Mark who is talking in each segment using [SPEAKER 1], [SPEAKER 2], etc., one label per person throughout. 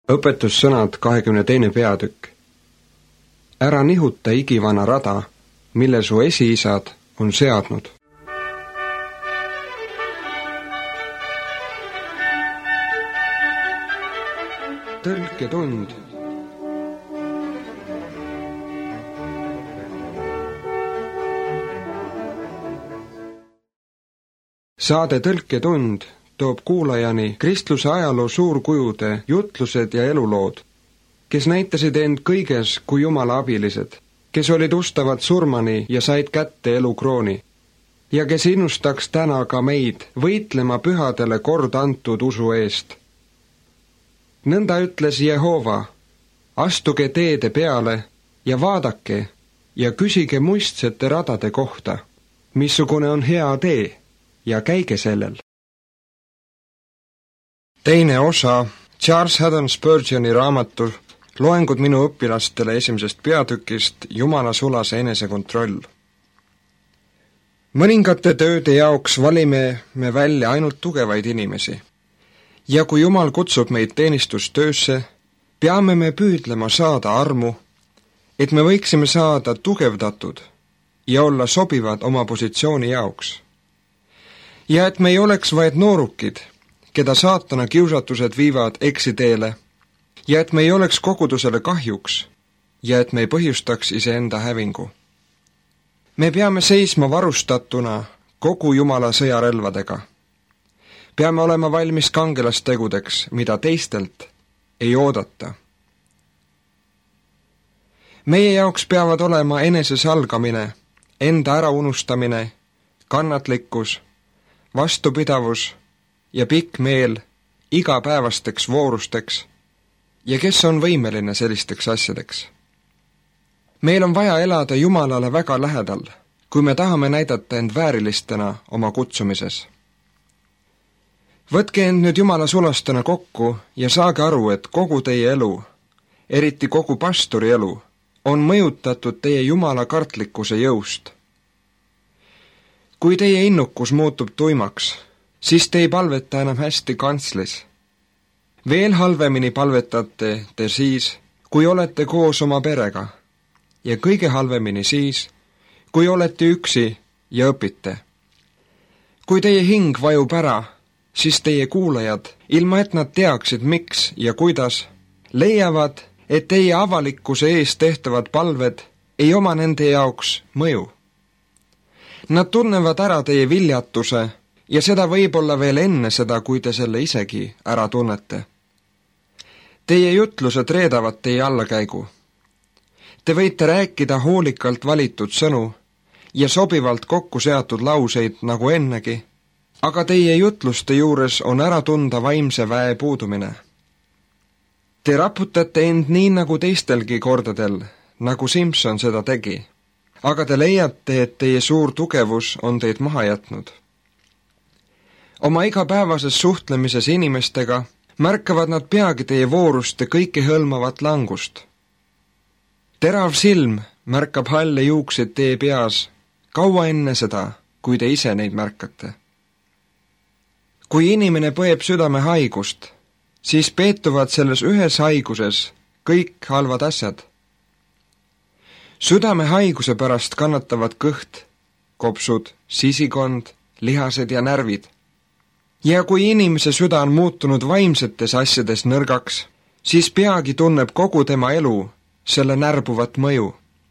[SPEAKER 1] Õpetussõnad 22. peatükk. Ära nihuta igivana rada, mille su esiisad on seadnud. Tõlketund. Saade Tõlketund toob kuulajani kristluse ajaloo suurkujude jutlused ja elulood, kes näitasid end kõiges kui Jumala abilised, kes olid ustavad surmani ja said kätte elukrooni, ja kes innustaks täna ka meid võitlema pühadele kord antud usu eest. Nõnda ütles Jehova, astuge teede peale ja vaadake ja küsige muistsete radade kohta, missugune on hea tee, ja käige sellel. Teine osa Charles Haddon Spurgeoni raamatu Loengud minu õpilastele esimesest peatükist Jumala sulase enesekontroll. Mõningate tööde jaoks valime me välja ainult tugevaid inimesi. Ja kui Jumal kutsub meid teenistustöösse, peame me püüdlema saada armu, et me võiksime saada tugevdatud ja olla sobivad oma positsiooni jaoks. Ja et me ei oleks vaid noorukid, keda saatana kiusatused viivad eksiteele, ja et me ei oleks kogudusele kahjuks, ja et me ei põhjustaks iseenda hävingu. Me peame seisma varustatuna kogu Jumala sõjarelvadega. Peame olema valmis kangelastegudeks, mida teistelt ei oodata. Meie jaoks peavad olema enesesalgamine, enda äraunustamine, kannatlikkus, vastupidavus ja pikk meel igapäevasteks voorusteks, ja kes on võimeline sellisteks asjadeks. Meil on vaja elada Jumalale väga lähedal, kui me tahame näidata end väärilistena oma kutsumises. Võtke end nüüd Jumala sulastena kokku ja saage aru, et kogu teie elu, eriti kogu pastori elu, on mõjutatud teie Jumala kartlikkuse jõust. Kui teie innukus muutub tuimaks, siis te ei palveta enam hästi kantslis. Veel halvemini palvetate te siis, kui olete koos oma perega, ja kõige halvemini siis, kui olete üksi ja õpite. Kui teie hing vajub ära, siis teie kuulajad, ilma et nad teaksid miks ja kuidas, leiavad, et teie avalikkuse ees tehtavad palved ei oma nende jaoks mõju. Nad tunnevad ära teie viljatuse ja seda võib-olla veel enne seda, kui te selle isegi ära tunnete. Teie jutlused reedavad teie allakäigu. Te võite rääkida hoolikalt valitud sõnu ja sobivalt kokku seatud lauseid nagu ennegi, aga teie jutluste juures on ära tunda vaimse väe puudumine. Te raputate end nii nagu teistelgi kordadel, nagu Simson seda tegi, aga te leiate, et teie suur tugevus on teid maha jätnud. Oma igapäevases suhtlemises inimestega märkavad nad peagi teie vooruste kõikehõlmavat langust. Terav silm märkab halle juukseid teie peas kaua enne seda, kui te ise neid märkate. Kui inimene põeb südamehaigust, siis peetuvad selles ühes haiguses kõik halvad asjad. Südamehaiguse pärast kannatavad kõht, kopsud, sisikond, lihased ja närvid. Ja kui inimese süda on muutunud vaimsetes asjades nõrgaks, siis peagi tunneb kogu tema elu selle närbuvat mõju.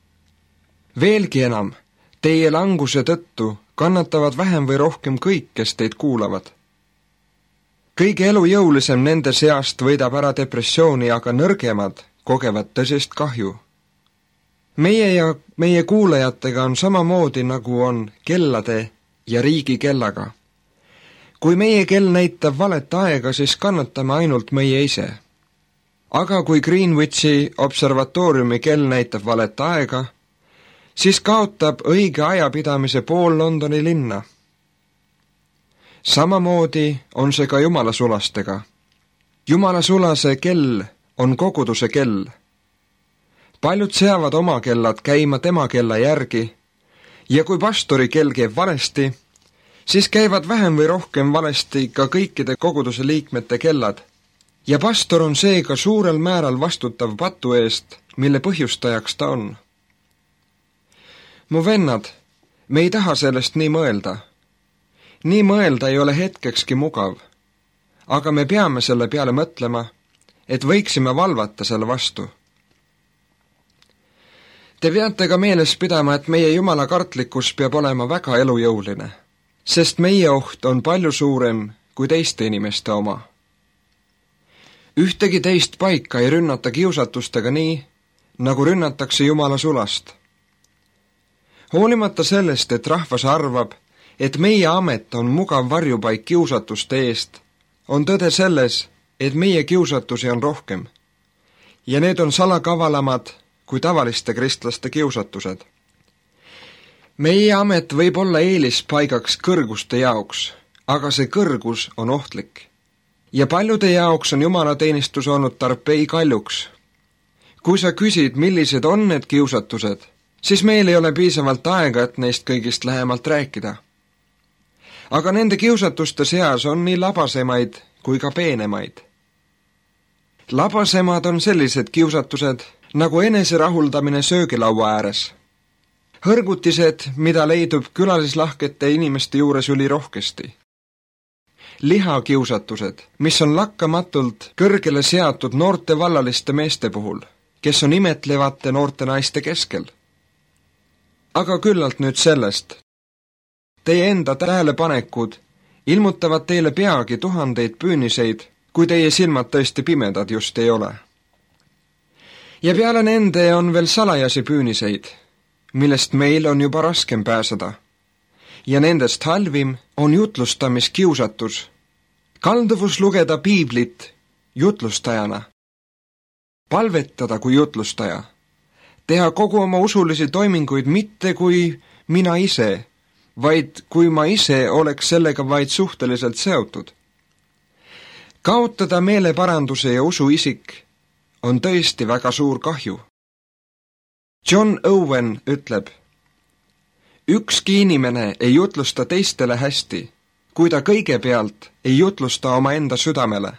[SPEAKER 1] Veelgi enam, teie languse tõttu kannatavad vähem või rohkem kõik, kes teid kuulavad. Kõige elujõulisem nende seast võidab ära depressiooni, aga nõrgemad kogevad tõsist kahju. Meie ja meie kuulajatega on samamoodi, nagu on kellade ja riigi kellaga. Kui meie kell näitab valet aega, siis kannatame ainult meie ise. Aga kui Greenwichi observatooriumi kell näitab valet aega, siis kaotab õige ajapidamise pool Londoni linna. Samamoodi on see ka Jumala sulastega. Jumala sulase kell on koguduse kell. Paljud seavad oma kellad käima tema kella järgi, ja kui pastori kell käib valesti, siis käivad vähem või rohkem valesti ka kõikide koguduse liikmete kellad, ja pastor on seega suurel määral vastutav patu eest, mille põhjustajaks ta on. Mu vennad, me ei taha sellest nii mõelda. Nii mõelda ei ole hetkekski mugav, aga me peame selle peale mõtlema, et võiksime valvata selle vastu. Te peate ka meeles pidama, et meie jumala kartlikkus peab olema väga elujõuline, sest meie oht on palju suurem kui teiste inimeste oma. Ühtegi teist paika ei rünnata kiusatustega nii, nagu rünnatakse jumala sulast. Hoolimata sellest, et rahvas arvab, et meie amet on mugav varjupaik kiusatuste eest, on tõde selles, et meie kiusatusi on rohkem ja need on salakavalamad kui tavaliste kristlaste kiusatused. Meie amet võib olla eelispaigaks kõrguste jaoks, aga see kõrgus on ohtlik. Ja paljude jaoks on jumalateenistus olnud tarpei kaljuks. Kui sa küsid, millised on need kiusatused, siis meil ei ole piisavalt aega, et neist kõigist lähemalt rääkida. Aga nende kiusatuste seas on nii labasemaid kui ka peenemaid. Labasemad on sellised kiusatused, nagu eneserahuldamine söögilaua ääres. Hõrgutised, mida leidub külalislahkete inimeste juures ülirohkesti. Lihakiusatused, mis on lakkamatult kõrgele seatud noorte vallaliste meeste puhul, kes on imetlevate noorte naiste keskel. Aga küllalt nüüd sellest. Teie enda tähelepanekud ilmutavad teile peagi tuhandeid püüniseid, kui teie silmad tõesti pimedad just ei ole. Ja peale nende on veel salajasi püüniseid, millest meil on juba raskem pääseda. Ja nendest halvim on jutlustamiskiusatus, kalduvus lugeda piiblit jutlustajana, palvetada kui jutlustaja, teha kogu oma usulisi toiminguid mitte kui mina ise, vaid kui ma ise oleks sellega vaid suhteliselt seotud. Kaotada meeleparanduse ja usuisik on tõesti väga suur kahju. John Owen ütleb, ükski inimene ei jutlusta teistele hästi, kui ta kõigepealt ei jutlusta oma enda südamele.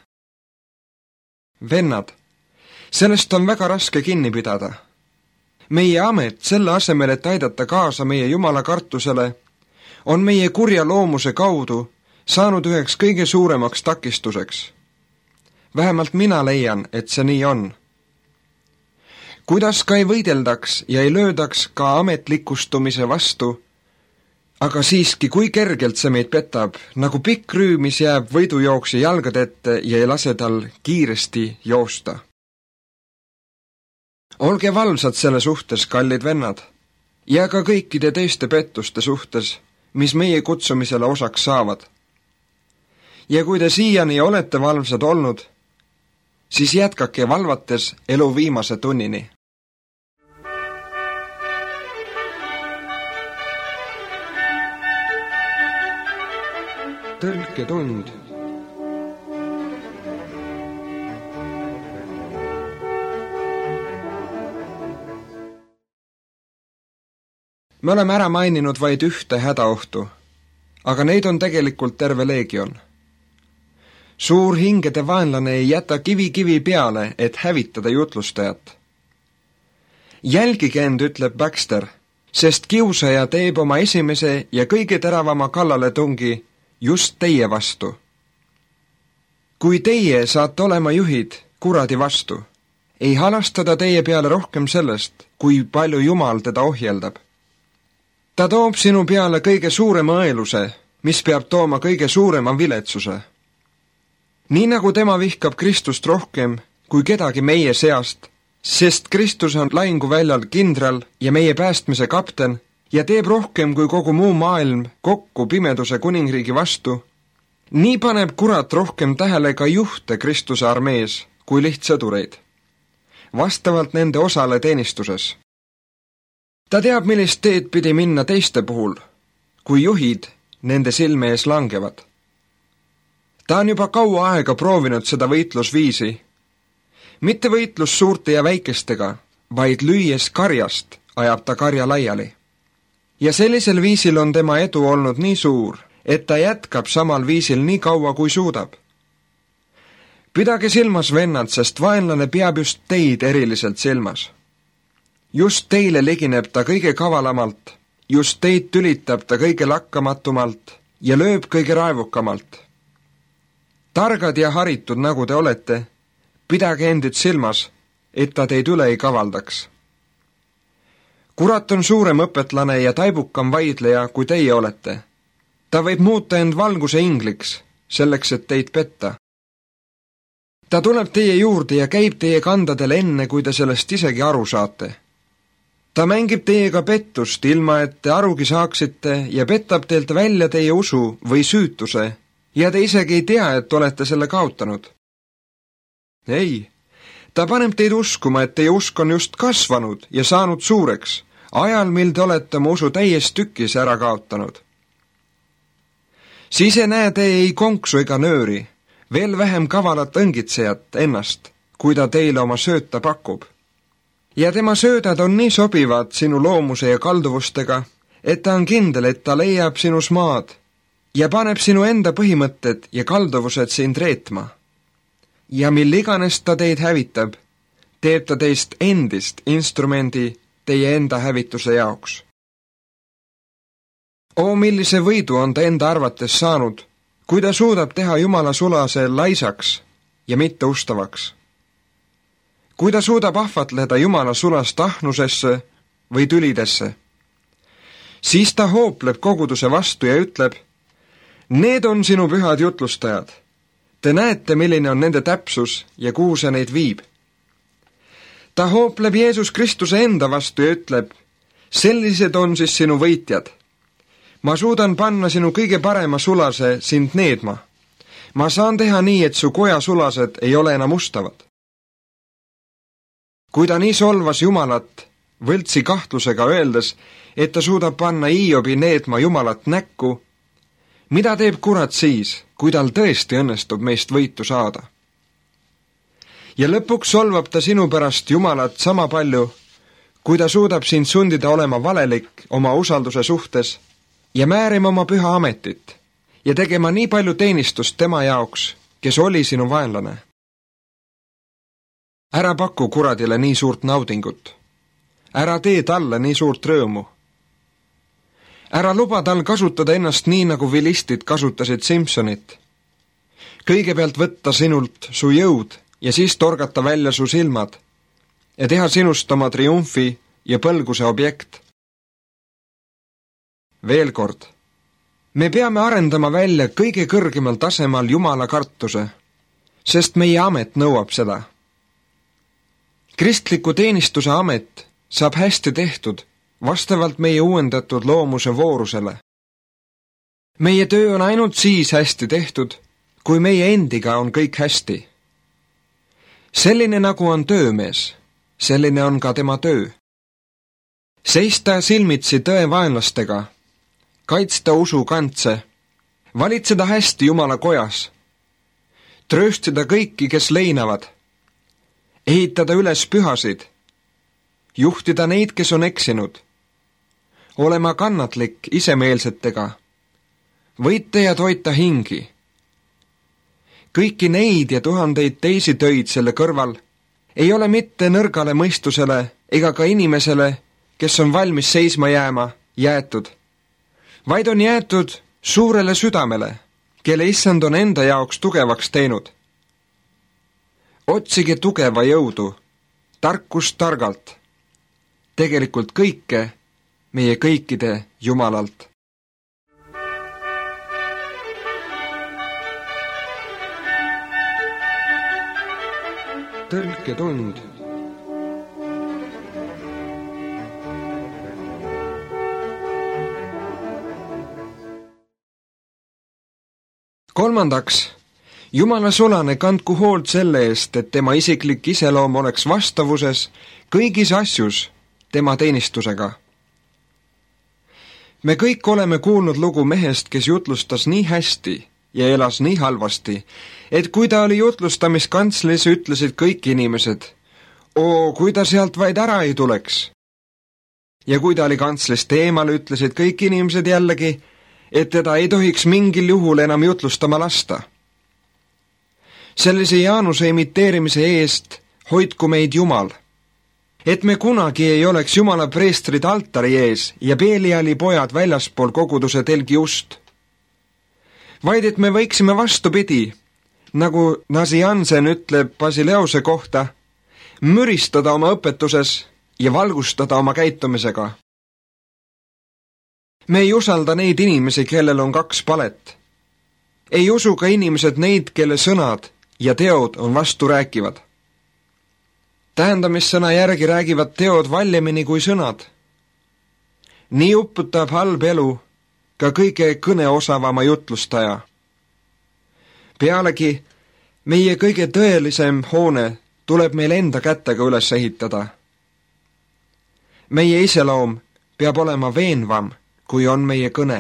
[SPEAKER 1] Vennad, sellest on väga raske kinni pidada. Meie amet selle asemel, et aidata kaasa meie jumala kartusele, on meie kurja loomuse kaudu saanud üheks kõige suuremaks takistuseks. Vähemalt mina leian, et see nii on. Kuidas ka ei võideldaks ja ei löödaks ka ametlikustumise vastu, aga siiski, kui kergelt see meid petab, nagu pikk rüü, mis jääb võidujooksja jalgade ette ja ei lase tal kiiresti joosta. Olge valvsad selle suhtes, kallid vennad, ja ka kõikide teiste pettuste suhtes, mis meie kutsumisele osaks saavad. Ja kui te siiani olete valvsad olnud, siis jätkake valvates elu viimase tunnini. Tõlketund. Me oleme ära maininud vaid ühte hädaohtu, aga neid on tegelikult terve leegion. Suur hingede vaenlane ei jäta kivi peale, et hävitada jutlustajat. Jälgige end, ütleb Baxter, sest kiusaja teeb oma esimese ja kõige teravama kallaletungi just teie vastu. Kui teie saate olema juhid kuradi vastu, ei halastada teie peale rohkem sellest, kui palju Jumal teda ohjeldab. Ta toob sinu peale kõige suurema õeluse, mis peab tooma kõige suurema viletsuse. Nii nagu tema vihkab Kristust rohkem kui kedagi meie seast, sest Kristus on lahinguväljal kindral ja meie päästmise kapten ja teeb rohkem kui kogu muu maailm kokku pimeduse kuningriigi vastu, nii paneb kurat rohkem tähele ka juhte Kristuse armees kui lihtsõdureid, vastavalt nende osale teenistuses. Ta teab, millist teed pidi minna teiste puhul, kui juhid nende silme ees langevad. Ta on juba kaua aega proovinud seda võitlusviisi, mitte võitlus suurte ja väikestega, vaid lüües karjast ajab ta karja laiali. Ja sellisel viisil on tema edu olnud nii suur, et ta jätkab samal viisil nii kaua, kui suudab. Pidage silmas, vennad, sest vaenlane peab just teid eriliselt silmas. Just teile ligineb ta kõige kavalamalt, just teid tülitab ta kõige lakkamatumalt ja lööb kõige raevukamalt. Targad ja haritud, nagu te olete, pidage endid silmas, et ta teid üle ei kavaldaks. Kurat on suurem õpetlane ja taibukam vaidleja, kui teie olete. Ta võib muuta end valguse ingliks, selleks, et teid petta. Ta tuleb teie juurde ja käib teie kandadel enne, kui te sellest isegi aru saate. Ta mängib teiega pettust, ilma et te arugi saaksite ja pettab teilt välja teie usu või süütuse ja te isegi ei tea, et olete selle kaotanud. Ei, ta paneb teid uskuma, et teie usk on just kasvanud ja saanud suureks, ajal, mil te olete oma usu täies tükis ära kaotanud. Siis ei näe te ei konksu ega nööri, veel vähem kavalat õngitsejat ennast, kui ta teile oma sööta pakub. Ja tema söödad on nii sobivad sinu loomuse ja kalduvustega, et ta on kindel, et ta leiab sinus maad ja paneb sinu enda põhimõtted ja kalduvused sind reetma. Ja mil iganes ta teid hävitab, teeb ta teist endist instrumendi teie enda hävituse jaoks. O, millise võidu on ta enda arvates saanud, kui ta suudab teha Jumala sulase laisaks ja mitte ustavaks. Kui ta suudab ahvatleda Jumala sulast ahnusesse või tülidesse, siis ta hoopleb koguduse vastu ja ütleb, need on sinu pühad jutlustajad. Te näete, milline on nende täpsus ja kuhu see neid viib. Ta hoopleb Jeesus Kristuse enda vastu ja ütleb, sellised on siis sinu võitjad. Ma suudan panna sinu kõige parema sulase sind needma. Ma saan teha nii, et su koja sulased ei ole enam ustavad. Kui ta nii solvas Jumalat, võltsi kahtlusega öeldes, et ta suudab panna Hiobi needma Jumalat näkku, mida teeb kurat siis, kui tal tõesti õnnestub meist võitu saada? Ja lõpuks solvab ta sinu pärast Jumalat sama palju, kui ta suudab sind sundida olema valelik oma usalduse suhtes ja määrima oma püha ametit ja tegema nii palju teenistust tema jaoks, kes oli sinu vaenlane. Ära paku kuradile nii suurt naudingut. Ära tee talle nii suurt rõõmu. Ära luba tal kasutada ennast nii, nagu vilistid kasutasid Simpsonit. Kõigepealt võtta sinult su jõud ja siis torgata välja su silmad ja teha sinust oma triumfi ja põlguse objekt. Veel kord, me peame arendama välja kõige kõrgemal tasemal Jumala kartuse, sest meie amet nõuab seda. Kristliku teenistuse amet saab hästi tehtud vastavalt meie uuendatud loomuse voorusele. Meie töö on ainult siis hästi tehtud, kui meie endiga on kõik hästi. Selline nagu on töömees, selline on ka tema töö. Seista silmitsi tõe vaenlastega, kaitsta usu kantse, valitseda hästi Jumala kojas, trööstida kõiki, kes leinavad, ehitada üles pühasid, juhtida neid, kes on eksinud, olema kannatlik isemeelsetega, võita ja toita hingi. Kõiki neid ja tuhandeid teisi töid selle kõrval ei ole mitte nõrgale mõistusele ega ka inimesele, kes on valmis seisma jääma, jäetud, vaid on jäetud suurele südamele, kelle issand on enda jaoks tugevaks teinud. Otsige tugeva jõudu, tarkust targalt, tegelikult kõike meie kõikide Jumalalt. Tõlketund. Kolmandaks, Jumala sulane kandku hoolt selle eest, et tema isiklik iseloom oleks vastavuses kõigis asjus tema teenistusega. Me kõik oleme kuulnud lugu mehest, kes jutlustas nii hästi ja elas nii halvasti, et kui ta oli jutlustamiskantselis, ütlesid kõik inimesed, oo, kui ta sealt vaid ära ei tuleks. Ja kui ta oli kantslist eemal, ütlesid kõik inimesed jällegi, et teda ei tohiks mingil juhul enam jutlustama lasta. Sellise Jaanuse imiteerimise eest hoidku meid Jumal, et me kunagi ei oleks Jumala preestrid altari ees ja Beliali pojad väljaspool koguduse telgi ust, vaid et me võiksime vastupidi, nagu Nasiansen ütleb Basileuse kohta, müristada oma õpetuses ja valgustada oma käitumisega. Me ei usalda neid inimesi, kellel on 2 palet. Ei usu ka inimesed neid, kelle sõnad ja teod on vasturääkivad. Tähendamissõna järgi räägivad teod valjemini kui sõnad. Nii uputab halb elu ka kõige kõneosavama jutlustaja. Pealegi, meie kõige tõelisem hoone tuleb meil enda kätega üles ehitada. Meie iseloom peab olema veenvam, kui on meie kõne.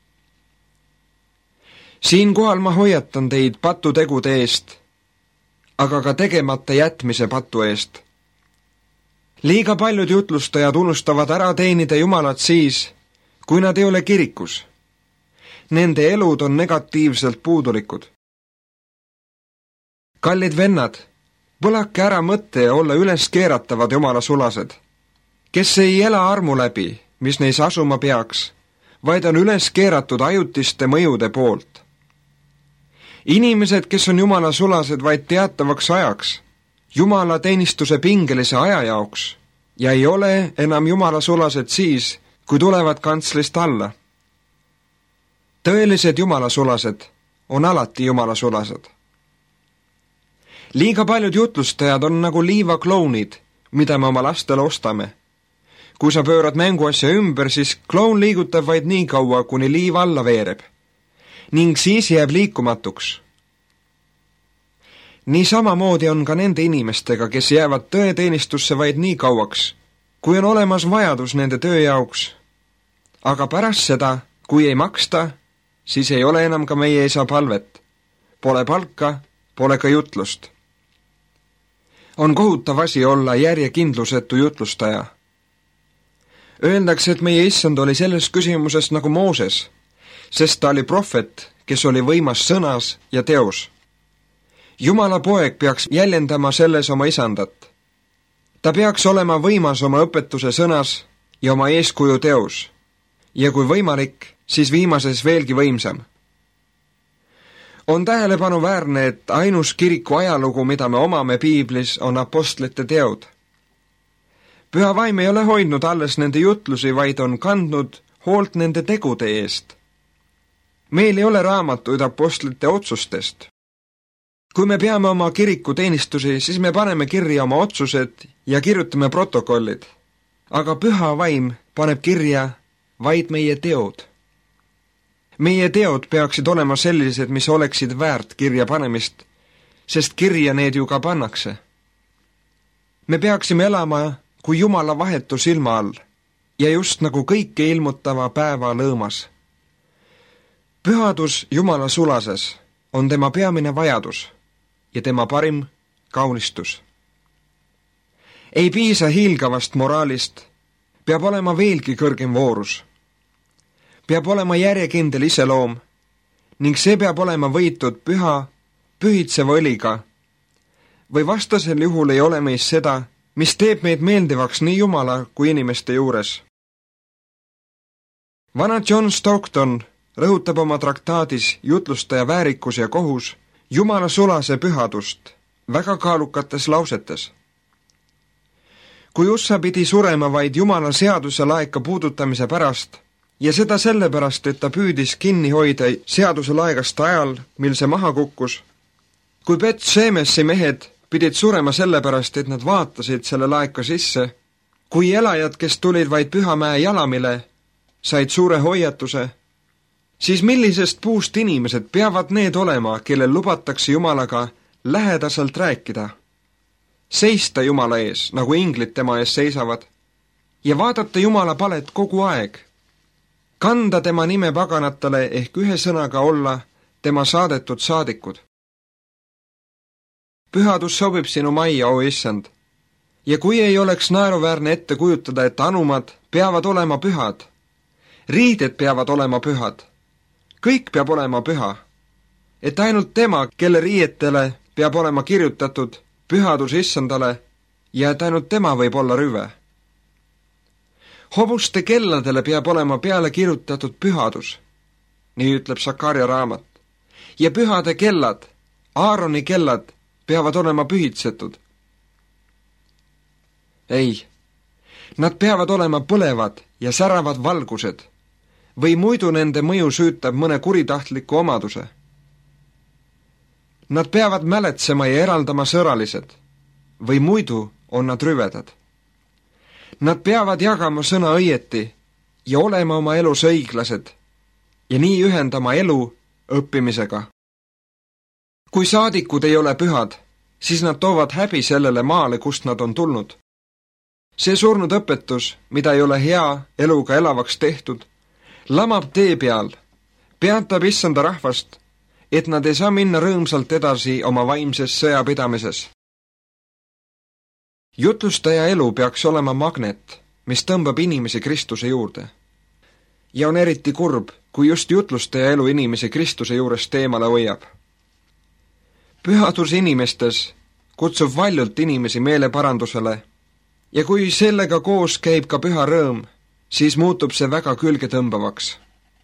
[SPEAKER 1] Siinkohal ma hoiatan teid patutegude eest, aga ka tegemata jätmise patu eest. Liiga paljud jutlustajad unustavad ära teenida Jumalat siis, kui nad ei ole kirikus. Nende elud on negatiivselt puudulikud. Kallid vennad, põlake ära mõtte olla üles keeratavad Jumala sulased, kes ei ela armu läbi, mis neis asuma peaks, vaid on üles keeratud ajutiste mõjude poolt. Inimesed, kes on Jumala sulased vaid teatavaks ajaks, Jumala teenistuse pingelise aja jaoks, ja ei ole enam Jumala sulased siis, kui tulevad kantslist alla. Tõelised Jumala sulased on alati Jumala sulased. Liiga paljud jutlustajad on nagu liivaklounid, mida me oma lastele ostame. Kui sa pöörad mänguasja ümber, siis kloun liigutab vaid nii kaua, kuni liiv alla veereb, ning siis jääb liikumatuks. Nii samamoodi on ka nende inimestega, kes jäävad tõeteenistusse vaid nii kauaks, kui on olemas vajadus nende töö jaoks. Aga pärast seda, kui ei maksta, siis ei ole enam ka meie isa palvet. Pole palka, pole ka jutlust. On kohutav asi olla järjekindlusetu jutlustaja. Öeldakse, et meie issand oli selles küsimuses nagu Mooses, sest ta oli prohvet, kes oli võimas sõnas ja teos. Jumala poeg peaks jäljendama selles oma isandat. Ta peaks olema võimas oma õpetuse sõnas ja oma eeskuju teos. Ja kui võimalik, siis viimases veelgi võimsam. On tähelepanuväärne, et ainus kiriku ajalugu, mida me omame piiblis, on apostlite teod. Püha vaim ei ole hoidnud alles nende jutlusi, vaid on kandnud hoolt nende tegude eest. Meil ei ole raamatuid apostlite otsustest. Kui me peame oma kiriku teenistusi, siis me paneme kirja oma otsused ja kirjutame protokollid. Aga püha vaim paneb kirja vaid meie teod. Meie teod peaksid olema sellised, mis oleksid väärt kirja panemist, sest kirja need ju ka pannakse. Me peaksime elama kui Jumala vahetu silma all ja just nagu kõike ilmutava päeva lõõmas. Pühadus Jumala sulases on tema peamine vajadus ja tema parim kaunistus. Ei piisa hiilgavast moraalist, peab olema veelgi kõrgem voorus. Peab olema järjekindel iseloom ning see peab olema võitud püha, pühitseva õliga või vastasel juhul ei ole meis seda, mis teeb meid meeldivaks nii Jumala kui inimeste juures. Vana John Stockton rõhutab oma traktaadis Jutlustaja väärikus ja kohus Jumala sulase pühadust väga kaalukates lausetes. Kui Ussa pidi surema vaid Jumala seaduse laeka puudutamise pärast ja seda sellepärast, et ta püüdis kinni hoida seaduse laegast ajal, mil see maha kukkus, kui Bet-Šemesi mehed pidid surema sellepärast, et nad vaatasid selle laeka sisse, kui elajad, kes tulid vaid Pühamäe jalamile, said suure hoiatuse, siis millisest puust inimesed peavad need olema, kellel lubatakse Jumalaga lähedaselt rääkida, seista Jumala ees, nagu inglid tema ees seisavad, ja vaadata Jumala palet kogu aeg, kanda tema nime paganatele ehk ühe sõnaga olla tema saadetud saadikud. Pühadus sobib sinu majja, o issand, ja kui ei oleks naeruväärne ette kujutada, et anumad peavad olema pühad, riided peavad olema pühad, kõik peab olema püha, et ainult tema, kelle riietele peab olema kirjutatud pühadus issandale ja et ainult tema võib olla rüve. Hobuste kelladele peab olema peale kirjutatud pühadus, nii ütleb Sakarja raamat, ja pühade kellad, Aaroni kellad, peavad olema pühitsetud. Ei, nad peavad olema põlevad ja säravad valgused või muidu nende mõju süütab mõne kuritahtliku omaduse. Nad peavad mäletsema ja eraldama sõralised või muidu on nad rüvedad. Nad peavad jagama sõna õieti ja olema oma elus õiglased ja nii ühendama elu õppimisega. Kui saadikud ei ole pühad, siis nad toovad häbi sellele maale, kust nad on tulnud. See surnud õpetus, mida ei ole hea eluga elavaks tehtud, lamab tee peal, peatab issanda rahvast, et nad ei saa minna rõõmsalt edasi oma vaimses sõjapidamises. Jutlustaja elu peaks olema magnet, mis tõmbab inimesi Kristuse juurde. Ja on eriti kurb, kui just jutlustaja elu inimesi Kristuse juurest eemale hoiab. Pühadus inimestes kutsub valjult inimesi meeleparandusele ja kui sellega koos käib ka püha rõõm, siis muutub see väga külgetõmbavaks.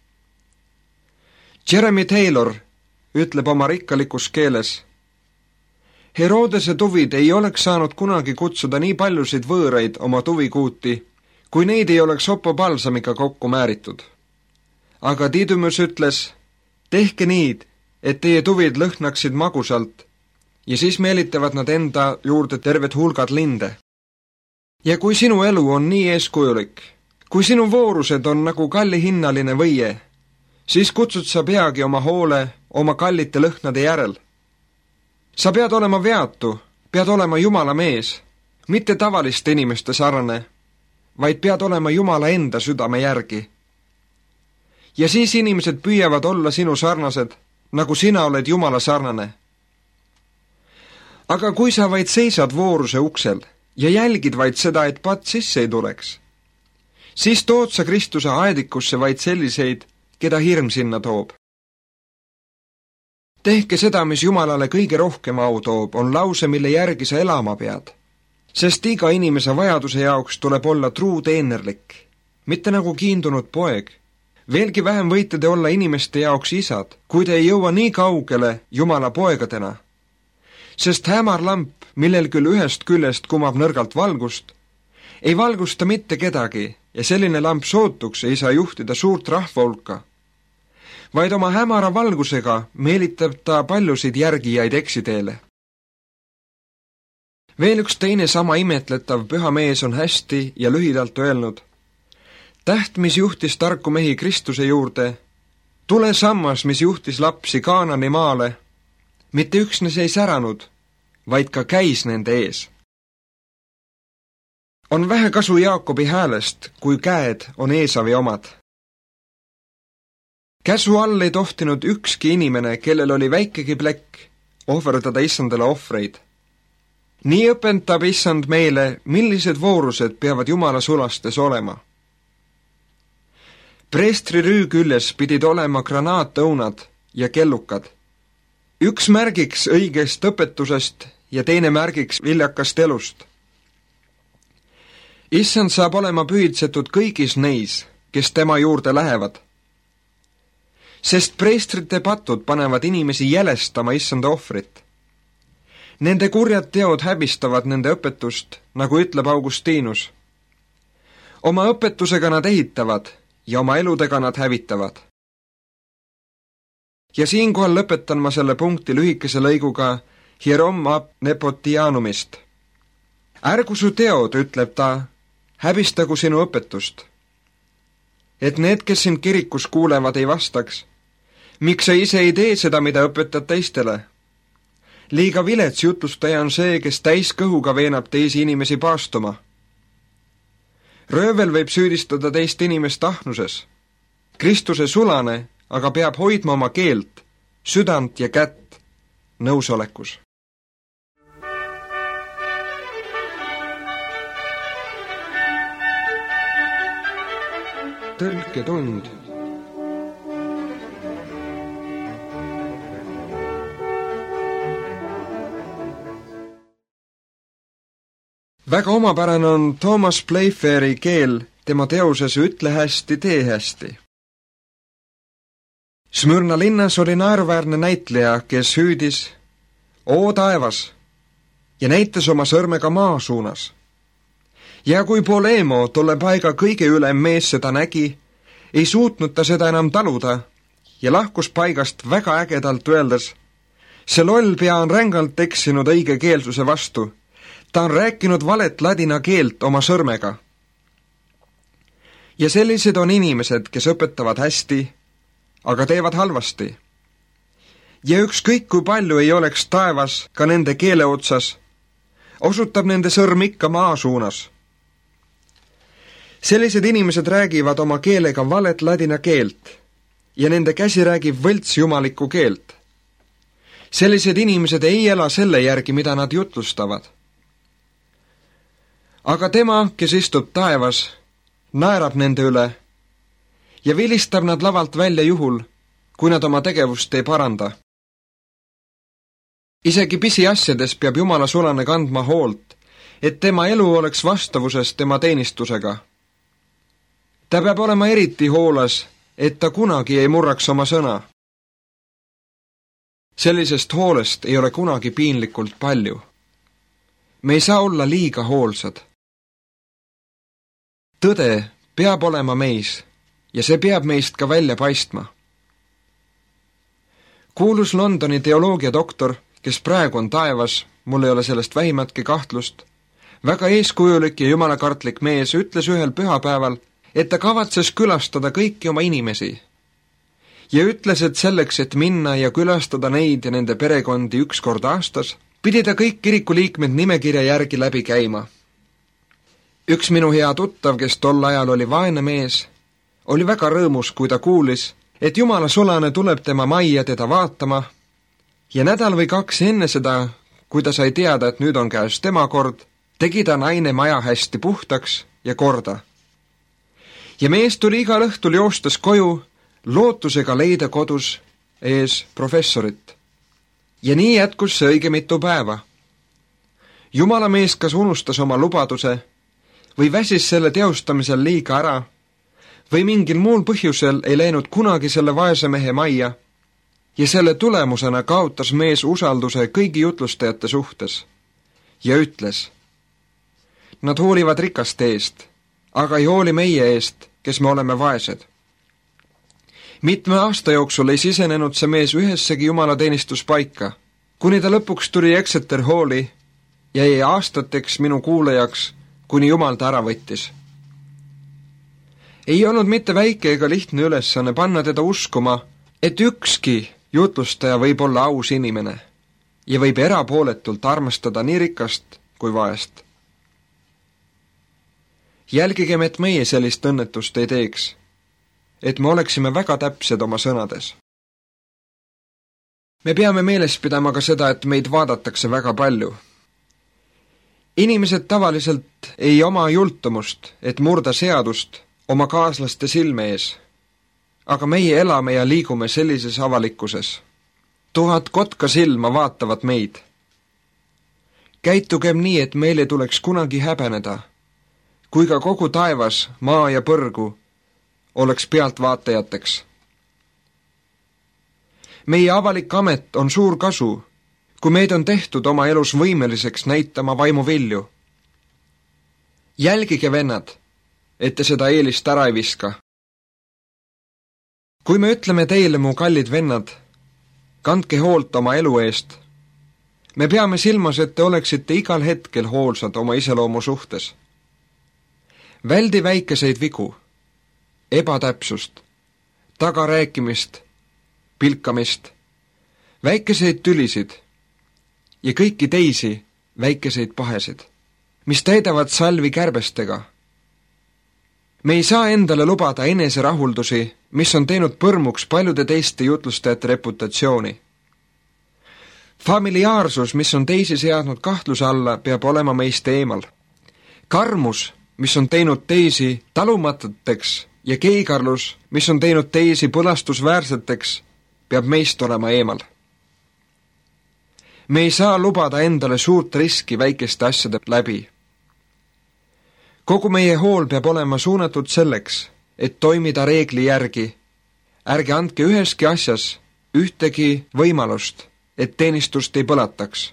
[SPEAKER 1] Jeremy Taylor ütleb oma rikkalikus keeles: Herodese tuvid ei oleks saanud kunagi kutsuda nii paljusid võõraid oma tuvikuuti, kui neid ei oleks Oppo balsamiga kokku määritud. Aga Didymus ütles: tehke nii, et teie tuvid lõhnaksid magusalt ja siis meelitavad nad enda juurde terved hulgad linde. Ja kui sinu elu on nii eeskujulik, kui sinu voorused on nagu kallihinnaline võie, siis kutsud sa peagi oma hoole oma kallite lõhnade järel. Sa pead olema veatu, pead olema Jumala mees, mitte tavaliste inimeste sarnane, vaid pead olema Jumala enda südame järgi. Ja siis inimesed püüavad olla sinu sarnased, nagu sina oled Jumala sarnane. Aga kui sa vaid seisad vooruse uksel ja jälgid vaid seda, et patt sisse ei tuleks, siis tood sa Kristuse aedikusse vaid selliseid, keda hirm sinna toob. Tehke seda, mis Jumalale kõige rohkem au toob, on lause, mille järgi sa elama pead. Sest iga inimese vajaduse jaoks tuleb olla truu teenerlik, mitte nagu kiindunud poeg. Veelgi vähem võite te olla inimeste jaoks isad, kui te ei jõua nii kaugele Jumala poegadena. Sest hämar lamp, millel küll ühest küljest kumab nõrgalt valgust, ei valgusta mitte kedagi ja selline lamp sootuks ei saa juhtida suurt rahva hulka, vaid oma hämara valgusega meelitab ta paljusid järgijaid eksiteele. Veel üks teine sama imetletav püha mees on hästi ja lühidalt öelnud: täht, mis juhtis tarku mehi Kristuse juurde, tule sammas, mis juhtis lapsi Kaanani maale, mitte üksnes ei säranud, vaid ka käis nende ees. On vähe kasu Jaakobi häälest, kui käed on Eesavi omad. Käsu all ei tohtinud ükski inimene, kellel oli väikegi plekk, ohverdada issandale ohvreid. Nii õpetab issand meile, millised voorused peavad Jumala sulastes olema. Preestri rüü küljes pidid olema granaatõunad ja kellukad. Üks märgiks õigest õpetusest ja teine märgiks viljakast elust. Issand saab olema pühitsetud kõigis neis, kes tema juurde lähevad. Sest preestrite patud panevad inimesi jälestama issanda ohvrit. Nende kurjad teod häbistavad nende õpetust, nagu ütleb Augustinus. Oma õpetusega nad ehitavad ja oma eludega nad hävitavad. Ja siinkohal lõpetan ma selle punkti lühikese lõiguga Hierom ab Nepotianumist. Ärgu su teod, ütleb ta, häbistagu sinu õpetust. Et need, kes sind kirikus kuulevad, ei vastaks, miks sa ise ei tee seda, mida õpetad teistele? Liiga vilets jutlustaja on see, kes täis kõhuga veenab teisi inimesi paastuma. Röövel võib süüdistada teist inimest ahnuses. Kristuse sulane aga peab hoidma oma keelt, südant ja kätt nõusolekus. Tõlketund. Väga omapärane on Thomas Playfairi keel tema teoses Ütle hästi, tee hästi. Smyrna linnas oli naeruväärne näitleja, kes hüüdis "Oo taevas!" ja näitas oma sõrmega maa suunas. Ja kui Polemo, tolle paiga kõige ülem mees, seda nägi, ei suutnud ta seda enam taluda ja lahkus paigast väga ägedalt öeldes: see loll pea on rängalt eksinud õigekeelsuse vastu. Ta on rääkinud valet ladina keelt oma sõrmega. Ja sellised on inimesed, kes õpetavad hästi, aga teevad halvasti. Ja ükskõik kui palju ei oleks taevas ka nende keele otsas, osutab nende sõrm ikka maa suunas. Sellised inimesed räägivad oma keelega valet ladina keelt ja nende käsi räägib võlts jumalikku keelt. Sellised inimesed ei ela selle järgi, mida nad jutlustavad. Aga tema, kes istub taevas, naerab nende üle ja vilistab nad lavalt välja juhul, kui nad oma tegevust ei paranda. Isegi pisiasjades peab Jumala sulane kandma hoolt, et tema elu oleks vastavuses tema teenistusega. Ta peab olema eriti hoolas, et ta kunagi ei murraks oma sõna. Sellisest hoolest ei ole kunagi piinlikult palju. Me ei saa olla liiga hoolsad. Tõde peab olema meis ja see peab meist ka välja paistma. Kuulus Londoni teoloogiadoktor, kes praegu on taevas, mul ei ole sellest vähimatki kahtlust, väga eeskujulik ja jumalakartlik mees ütles ühel pühapäeval, et ta kavatses külastada kõiki oma inimesi ja ütles, et selleks, et minna ja külastada neid ja nende perekondi 1 kord aastas, pidi ta kõik kirikuliikmed nimekirja järgi läbi käima. Üks minu hea tuttav, kes tol ajal oli vaene mees, oli väga rõõmus, kui ta kuulis, et Jumala sulane tuleb tema majja teda vaatama ja nädal või 2 enne seda, kui ta sai teada, et nüüd on käes tema kord, tegi ta naine maja hästi puhtaks ja korda. Ja mees tuli igal õhtul joostes koju, lootusega leida kodus ees professorit. Ja nii jätkus see õige mitu päeva. Jumala mees kas unustas oma lubaduse või väsis selle teostamisel liiga ära või mingil muul põhjusel ei läinud kunagi selle vaese mehe majja ja selle tulemusena kaotas mees usalduse kõigi jutlustajate suhtes ja ütles: nad hoolivad rikaste eest, aga ei hooli meie eest, kes me oleme vaesed. Mitme aasta jooksul ei sisenenud see mees ühessegi jumalateenistuspaika, kuni ta lõpuks tuli Exeter Halli ja jäi aastateks minu kuulajaks, kuni Jumal ta ära võttis. Ei olnud mitte väike ega lihtne ülesanne panna teda uskuma, et ükski jutlustaja võib olla aus inimene ja võib erapooletult armastada nii rikast kui vaest. Jälgigem, et meie sellist õnnetust ei teeks, et me oleksime väga täpsed oma sõnades. Me peame meeles pidama ka seda, et meid vaadatakse väga palju. Inimesed tavaliselt ei oma jultumust, et murda seadust oma kaaslaste silme ees, aga meie elame ja liigume sellises avalikkuses. 1000 kotka silma vaatavad meid. Käitugem nii, et meil ei tuleks kunagi häbeneda, kui ka kogu taevas, maa ja põrgu oleks pealtvaatajateks. Meie avalik amet on suur kasu, kui meid on tehtud oma elus võimeliseks näitama vaimuvilju. Jälgige, vennad, et te seda eelist ära ei viska. Kui me ütleme teile, mu kallid vennad, kandke hoolt oma elu eest, me peame silmas, et te oleksite igal hetkel hoolsad oma iseloomu suhtes. Väldi väikeseid vigu, ebatäpsust, tagarääkimist, pilkamist, väikeseid tülisid ja kõiki teisi väikeseid pahesid, mis täidavad salvi kärbestega. Me ei saa endale lubada eneserahuldusi, mis on teinud põrmuks paljude teiste jutlustajate reputatsiooni. Familiaarsus, mis on teisi seadnud kahtluse alla, peab olema meist eemal. Karmus, mis on teinud teisi talumatuteks ja keigarlus, mis on teinud teisi põlastusväärseteks, peab meist olema eemal. Me ei saa lubada endale suurt riski väikeste asjade läbi. kogu meie hool peab olema suunatud selleks, et toimida reegli järgi. Ärge andke üheski asjas ühtegi võimalust, et teenistust ei põlataks.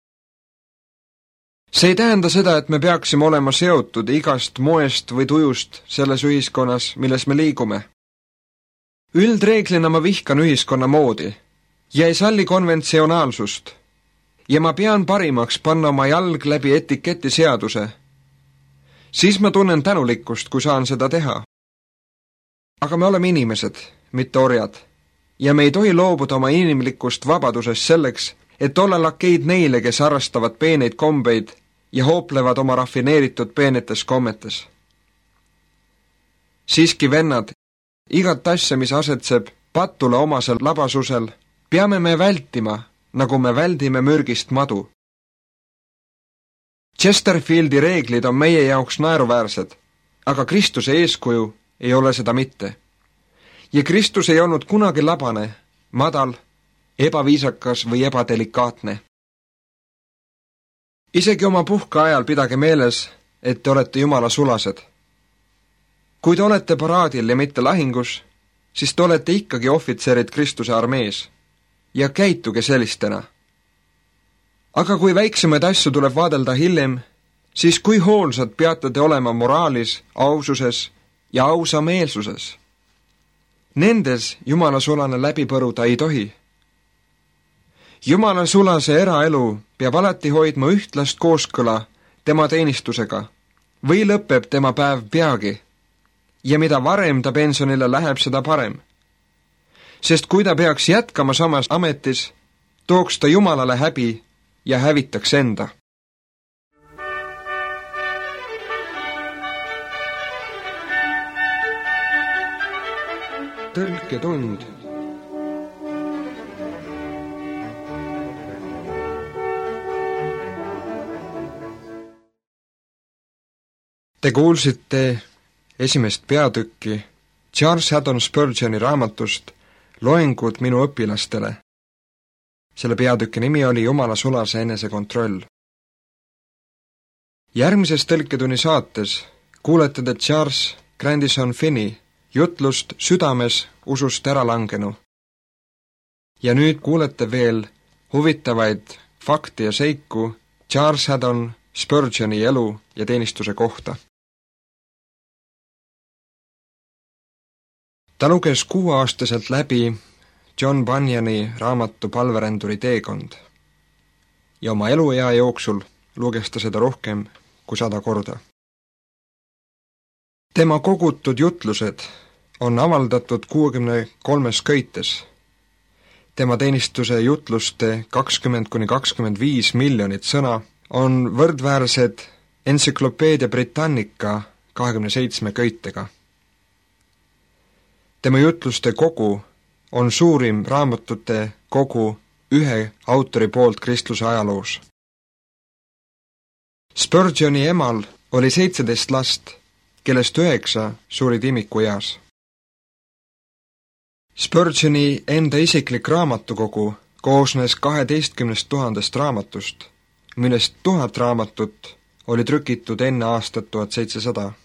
[SPEAKER 1] See ei tähenda seda, et me peaksime olema seotud igast moest või tujust selles ühiskonnas, milles me liigume. Üldreeglina ma vihkan ühiskonna moodi ja ei salli konventsionaalsust ja ma pean parimaks panna oma jalg läbi etiketi seaduse. Siis ma tunnen tänulikkust, kui saan seda teha. Aga me oleme inimesed, mitte orjad, ja me ei tohi loobuda oma inimlikust vabadusest selleks, et olla lakeid neile, kes harrastavad peeneid kombeid ja hooplevad oma rafineeritud peenetes kommetes. Siiski, vennad, igat asja, mis asetseb patule omasel labasusel, peame me vältima, nagu me väldime mürgist madu. Chesterfieldi reeglid on meie jaoks naeruväärsed, aga Kristuse eeskuju ei ole seda mitte. Ja Kristus ei olnud kunagi labane, madal, ebaviisakas või ebadelikaatne. Isegi oma puhkeajal pidage meeles, et te olete Jumala sulased. Kui te olete paraadil ja mitte lahingus, siis te olete ikkagi ohvitserid Kristuse armees ja käituge sellistena. Aga kui väiksemaid asju tuleb vaadelda hiljem, siis kui hoolsad peate te olema moraalis, aususes ja ausameelsuses. Nendes Jumala sulane läbi põruda ei tohi. Jumala sulase eraelu peab alati hoidma ühtlast kooskõla tema teenistusega või lõpeb tema päev peagi ja mida varem ta pensionile läheb, seda parem. Sest kui ta peaks jätkama samas ametis, tooks ta Jumalale häbi ja hävitaks enda. Tõlketund. Te kuulsite esimest peatükki Charles Haddon Spurgeoni raamatust Loengud minu õpilastele. Selle peatüki nimi oli Jumala sulase enesekontroll. Järgmises tõlketunni saates kuulete te Charles Grandison Finney jutlust Südames usust ära langenu. Ja nüüd kuulete veel huvitavaid fakte ja seiku Charles Haddon Spurgeoni elu ja teenistuse kohta. Ta luges 6-aastaselt läbi John Bunyani raamatu Palveränduri teekond ja oma eluea jooksul luges ta seda rohkem kui 100 korda. Tema kogutud jutlused on avaldatud 63 köites. Tema teenistuse jutluste 20–25 miljonit sõna on võrdväärsed Encyclopedia Britannica 27 köitega. Tema jutluste kogu on suurim raamatute kogu ühe autori poolt kristluse ajaloos. Spurgeoni emal oli 17 last, kellest 9 surid imikueas. Spurgeoni enda isiklik raamatukogu koosnes 12 000 raamatust, millest 1000 raamatut oli trükitud enne aastat 1700.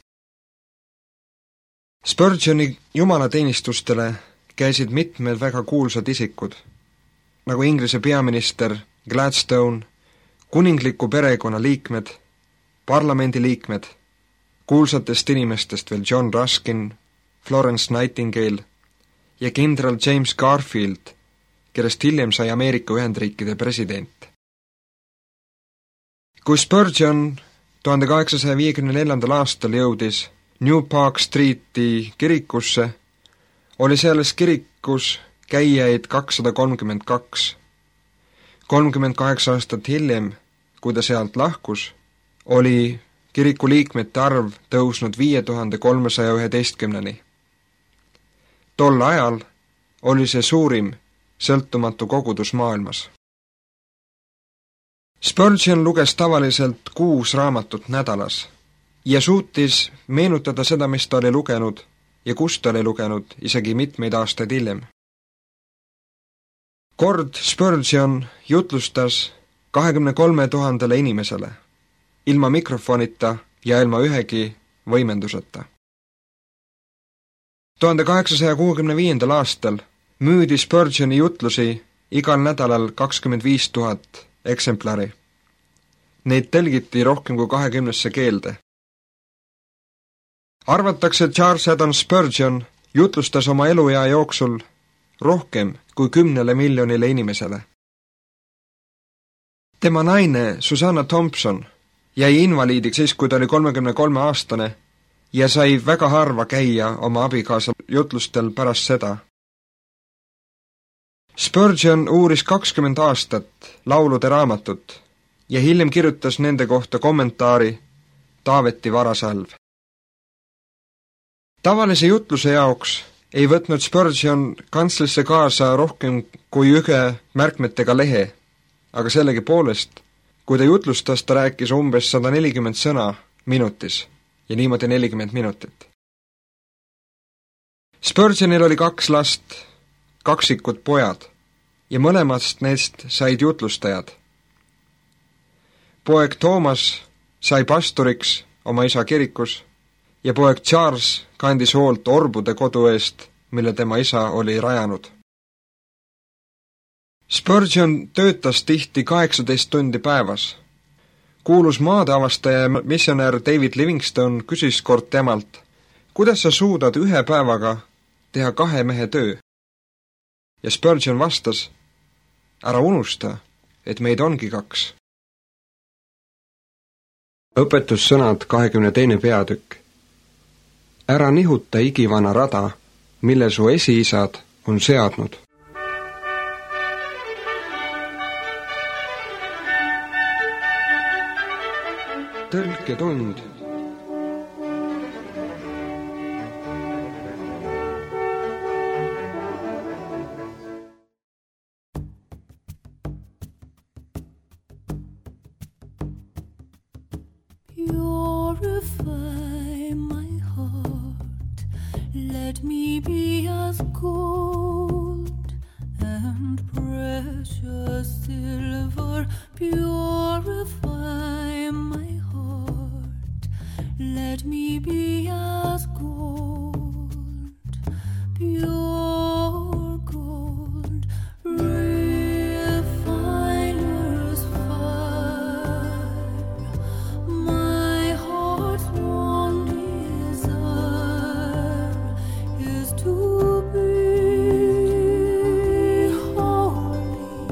[SPEAKER 1] Spurgeoni jumalateenistustele käisid mitmed väga kuulsad isikud, nagu Inglise peaminister Gladstone, kuningliku perekonna liikmed, parlamendi liikmed, kuulsatest inimestest veel John Ruskin, Florence Nightingale ja kindral James Garfield, kellest hiljem sai Ameerika Ühendriikide president. Kui Spurgeon 1854. aastal jõudis New Park Streeti kirikusse, oli selles kirikus käijaid 232. 38 aastat hiljem, kui ta sealt lahkus, oli kiriku liikmete arv tõusnud 5311-ni. Tol ajal oli see suurim sõltumatu kogudus maailmas. Spurgeon luges tavaliselt 6 raamatut nädalas ja suutis meenutada seda, mis ta oli lugenud ja kust ta oli lugenud isegi mitmeid aastaid hiljem. Kord Spurgeon jutlustas 23 000 inimesele, ilma mikrofonita ja ilma ühegi võimenduseta. 1865. aastal müüdi Spurgeoni jutlusi igal nädalal 25 000 eksemplari. Neid tõlgiti rohkem kui 20 keelde. Arvatakse, et Charles Haddon Spurgeon jutlustas oma eluea jooksul rohkem kui 10 miljonile inimesele. Tema naine Susanna Thompson jäi invaliidiks siis, kui ta oli 33-aastane ja sai väga harva käia oma abikaasa jutlustel pärast seda. Spurgeon uuris 20 aastat laulude raamatut ja hiljem kirjutas nende kohta kommentaari Taaveti varasalv. Tavalise jutluse jaoks ei võtnud Spurgeon kantslisse kaasa rohkem kui ühe märkmetega lehe, aga sellegipoolest, kui ta jutlustas, ta rääkis umbes 140 sõna minutis ja niimoodi 40 minutit. Spurgeonil oli 2 last, kaksikud pojad, ja mõlemast neist said jutlustajad. Poeg Thomas sai pastoriks oma isa kirikus ja poeg Charles kandis hoolt orbude kodu eest, mille tema isa oli rajanud. Spurgeon töötas tihti 18 tundi päevas. Kuulus maadeavastaja ja missionär David Livingstone küsis kord temalt, kuidas sa suudad ühe päevaga teha 2 mehe töö? Ja Spurgeon vastas, ära unusta, et meid ongi 2. Õpetussõnad 22. peatükk. Ära nihuta igivana rada, mille su esiisad on seadnud. Tõlketund.
[SPEAKER 2] Purify my heart, let me be as gold and precious silver. Purify my heart, let me be as gold, pure gold, refiner's fire. My heart's one desire is to be holy,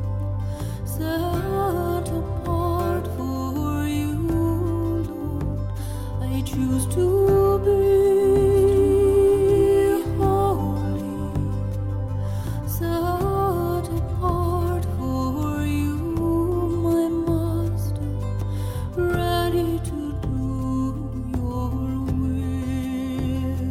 [SPEAKER 2] set apart for you, Lord. I choose to be holy, set apart for you, my Master, ready to do your will.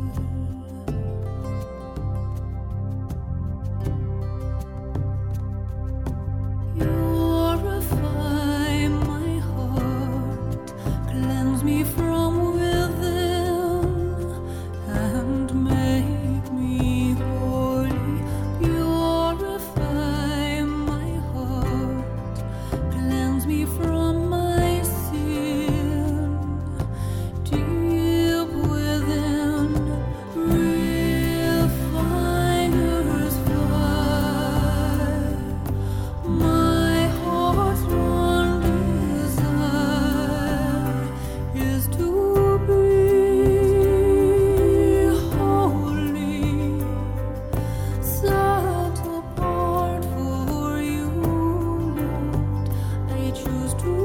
[SPEAKER 2] Purify my heart, cleanse me from within, and make me holy. Purify my heart, cleanse me from my sin, deep within, refiner's fire. My heart's one desire is to be holy, set apart for you, Lord. I choose to